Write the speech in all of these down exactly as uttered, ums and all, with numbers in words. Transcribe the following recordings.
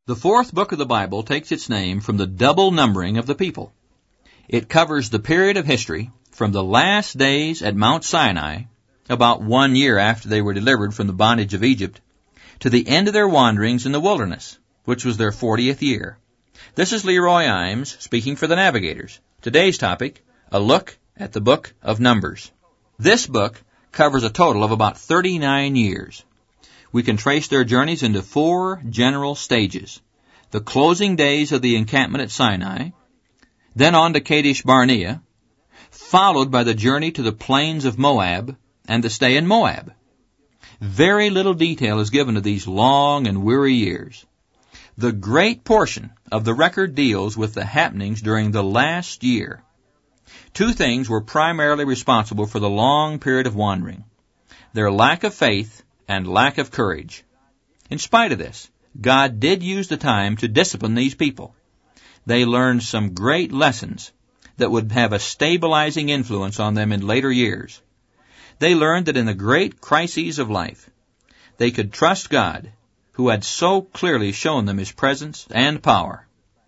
The fourth book of the Bible takes its name from the double numbering of the people. It covers the period of history from the last days at Mount Sinai, about one year after they were delivered from the bondage of Egypt, to the end of their wanderings in the wilderness, which was their fortieth year. This is Leroy Imes speaking for the Navigators. Today's topic, a look at the book of Numbers. This book covers a total of about thirty-nine years. We can trace their journeys into four general stages. The closing days of the encampment at Sinai, then on to Kadesh Barnea, followed by the journey to the plains of Moab and the stay in Moab. Very little detail is given of these long and weary years. The great portion of the record deals with the happenings during the last year. Two things were primarily responsible for the long period of wandering: their lack of faith and lack of courage. In spite of this, God did use the time to discipline these people. They learned some great lessons that would have a stabilizing influence on them in later years. They learned that in the great crises of life, they could trust God, who had so clearly shown them His presence and power.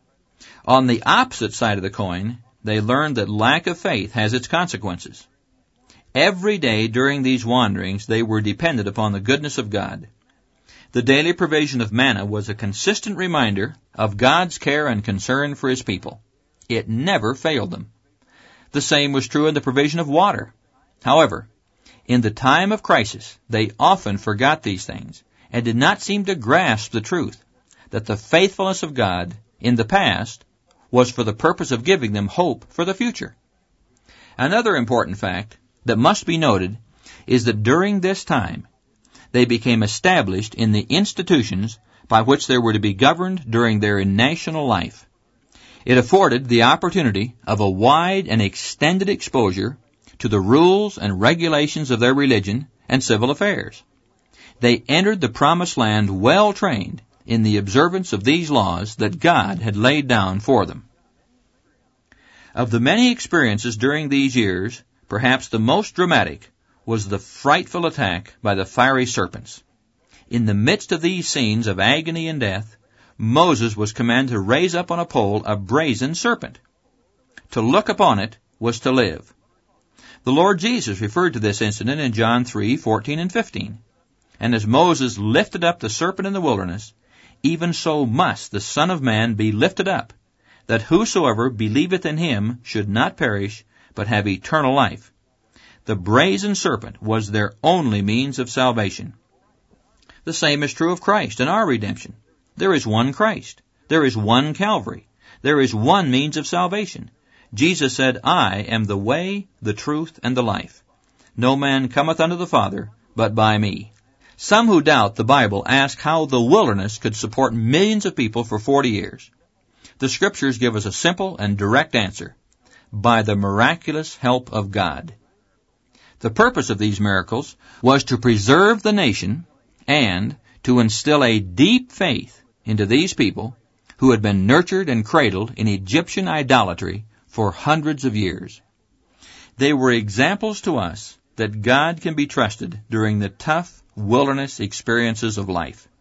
On the opposite side of the coin, they learned that lack of faith has its consequences. Every day during these wanderings, they were dependent upon the goodness of God. The daily provision of manna was a consistent reminder of God's care and concern for His people. It never failed them. The same was true in the provision of water. However, in the time of crisis, they often forgot these things and did not seem to grasp the truth that the faithfulness of God in the past was for the purpose of giving them hope for the future. Another important fact that must be noted is that during this time, they became established in the institutions by which they were to be governed during their national life. It afforded the opportunity of a wide and extended exposure to the rules and regulations of their religion and civil affairs. They entered the promised land well trained in the observance of these laws that God had laid down for them. Of the many experiences during these years, perhaps the most dramatic was the frightful attack by the fiery serpents. In the midst of these scenes of agony and death, Moses was commanded to raise up on a pole a brazen serpent. To look upon it was to live. The Lord Jesus referred to this incident in John three, fourteen and fifteen. And as Moses lifted up the serpent in the wilderness, even so must the Son of Man be lifted up, that whosoever believeth in Him should not perish, but have eternal life. The brazen serpent was their only means of salvation. The same is true of Christ and our redemption. There is one Christ. There is one Calvary. There is one means of salvation. Jesus said, "I am the way, the truth, and the life. No man cometh unto the Father but by me." Some who doubt the Bible ask how the wilderness could support millions of people for forty years. The Scriptures give us a simple and direct answer: by the miraculous help of God. The purpose of these miracles was to preserve the nation and to instill a deep faith into these people who had been nurtured and cradled in Egyptian idolatry for hundreds of years. They were examples to us that God can be trusted during the tough wilderness experiences of life.